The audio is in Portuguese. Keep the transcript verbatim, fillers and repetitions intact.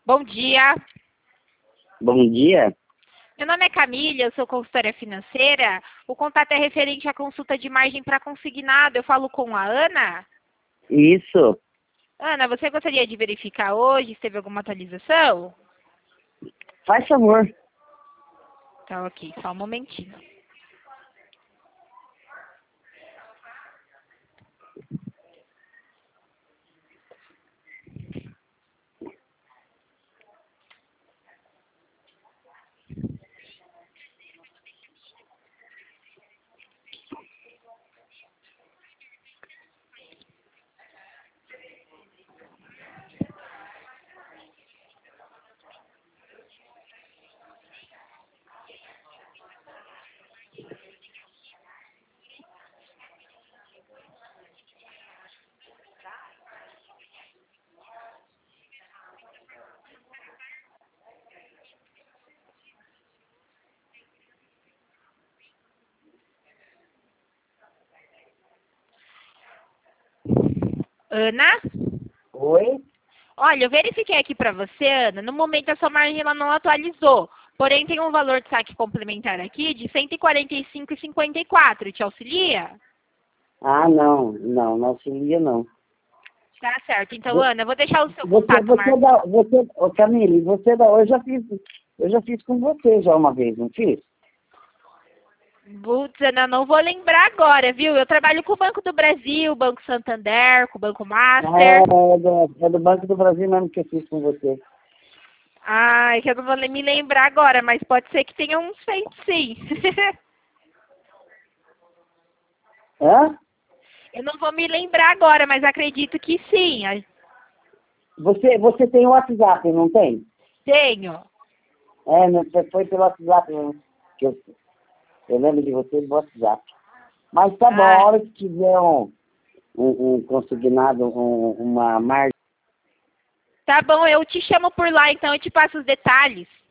Bom dia. Bom dia. Meu nome é Camila, eu sou consultora financeira. O contato é referente à consulta de margem para consignado. Eu falo com a Ana. Isso. Ana, você gostaria de verificar hoje se teve alguma atualização? Faz favor. Tá, ok. Só um momentinho. Ana? Oi? Olha, eu verifiquei aqui para você, Ana. No momento, a sua margem ela não atualizou. Porém, tem um valor de saque complementar aqui de cento e quarenta e cinco reais e cinquenta e quatro centavos. Te auxilia? Ah, não. Não, não auxilia, não. Tá certo. Então, Vo- Ana, eu vou deixar o seu Você, contato você marcado. da, você, ô Camille, você da, eu já fiz, eu já fiz com você já uma vez, não fiz? Putz, Ana, não vou lembrar agora, viu? Eu trabalho com o Banco do Brasil, Banco Santander, com o Banco É, Master. é do, é do Banco do Brasil mesmo que eu fiz com você. Ai, que eu não vou me lembrar agora, mas pode ser que tenha uns feitos sim. Hã? Eu não vou me lembrar agora, mas acredito que sim. Ai, Você, você tem o WhatsApp, não tem? tenho. É, não, foi foi pelo WhatsApp mesmo que eu, eu lembro de você do WhatsApp. Mas tá bom, a Ah, hora que tiver um, um, um consignado, um, uma margem. tá bom, eu te chamo por lá, então eu te passo os detalhes.